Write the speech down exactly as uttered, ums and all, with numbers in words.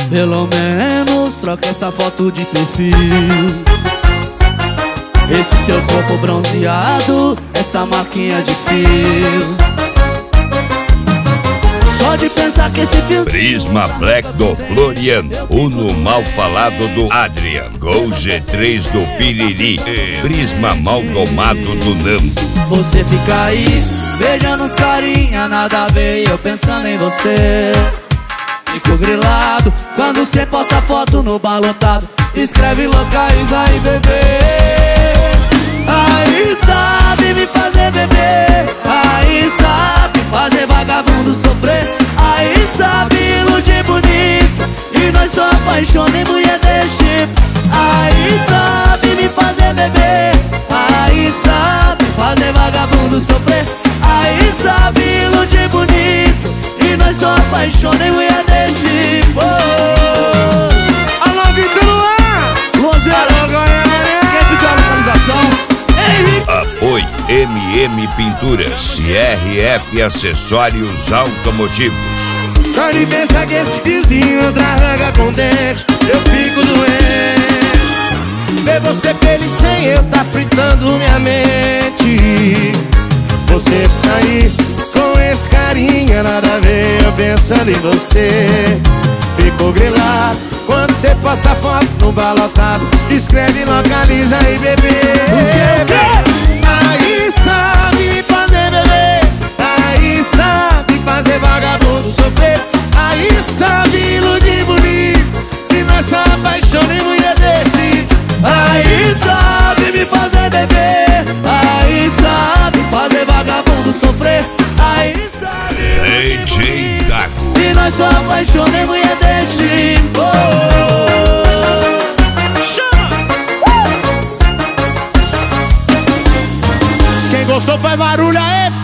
Pelo menos troca essa foto de perfil. Esse seu corpo bronzeado, essa marquinha de fio. Só de pensar que esse fio... Prisma Black do Florian, Uno mal falado do Adrian, Gol G três do Piriri, Prisma amalgamado do Nando. Você fica aí, beijando os carinha, nada a ver, eu pensando em você. Fico grilado quando cê posta foto no balotado, escreve localiza aí, bebê. Aí sabe me fazer beber, aí sabe fazer vagabundo sofrer, aí sabe iludir bonito, e nós só apaixona em mulher desse tipo. Aí sabe me fazer beber, aí sabe fazer vagabundo sofrer, aí sabe iludir bonito, e nós só apaixona em mulher desse tipo. Alô, Vitor Luan! Luanzeira, quem pediu a localização? Apoio M M Pinturas e R F Acessórios Automotivos. Só de pensar que esse vizinho arranca com dente, eu fico doente. Ver você feliz sem eu tá fritando minha mente. Você tá aí com esse carinha, nada a ver, eu pensando em você. Fico grilado quando você posta foto no balotado, escreve localiza aí, bebê. O quê? Aí sabe me fazer beber, aí sabe fazer vagabundo sofrer, aí sabe iludir bonito, e nós só apaixona em mulher desse. Aí sabe me fazer beber, aí sabe fazer vagabundo sofrer, aí sabe D J Dago, e nós só apaixona em mulher desse. Quem gostou faz barulho aí,